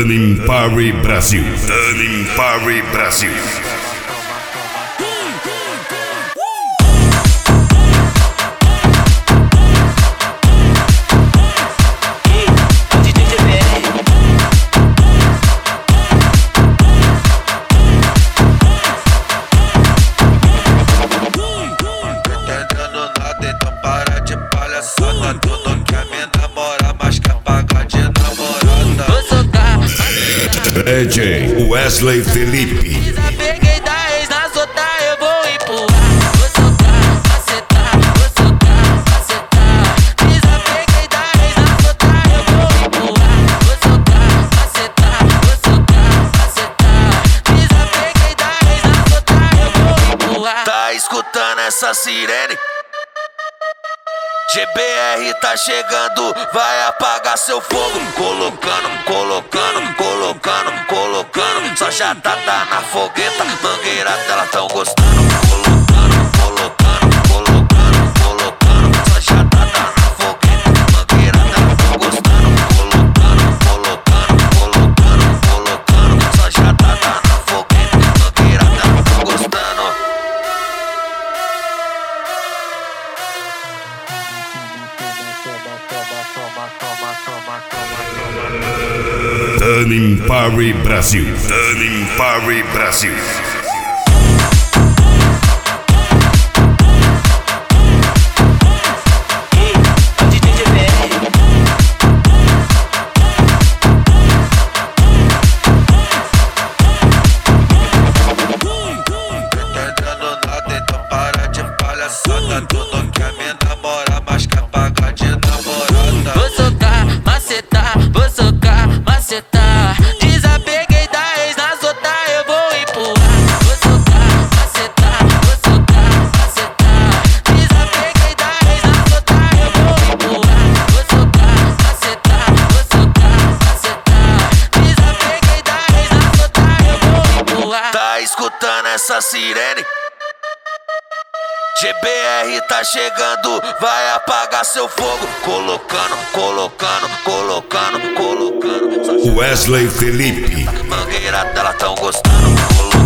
Tanin Parry Brasil. Tanin Parry Brasil. DJ Wesley Felipe. Desapeguei da ex, na solta eu vou empurrar. Vou soltar, macetar, vou soltar, macetar. Desapeguei da ex, na solta eu vou empurrar. Vou soltar, macetar, vou soltar, macetar. Desapeguei da ex, na solta eu vou empurrar. Tá escutando essa sirene? GBR tá chegando, vai apagar seu fogo. Colocando, colocando, colocando, colocando. Só já tá na fogueta, mangueira dela tão gostando. Colocando, colocando, colocando, colocando. Só já tá na fogueta, mangueira dela tão gostando. Colocando, colocando, colocando, colocando. Só já tá na fogueta, mangueira dela tão gostando. Tanin Parry Brasil. Tanin Parry Brasil. Entendendo nada, então para de palhaçada. Tu não quer me namorar, mas quer pagar de namorada. Vou socar, macetar, vou socar, macetar. Desapeguei da ex, na solta eu vou empurrar. Vou socar, macetar, vou socar, macetar. Desapeguei da ex, na solta eu vou empurrar. Vou socar, macetar, vou socar, macetar. Desapeguei da ex, na solta eu vou empurrar. Tá escutando essa sirene? GBR tá chegando, vai apagar seu fogo. Colocando, colocando, colocando, colocando. Wesley Felipe. Mangueira dela tão gostando.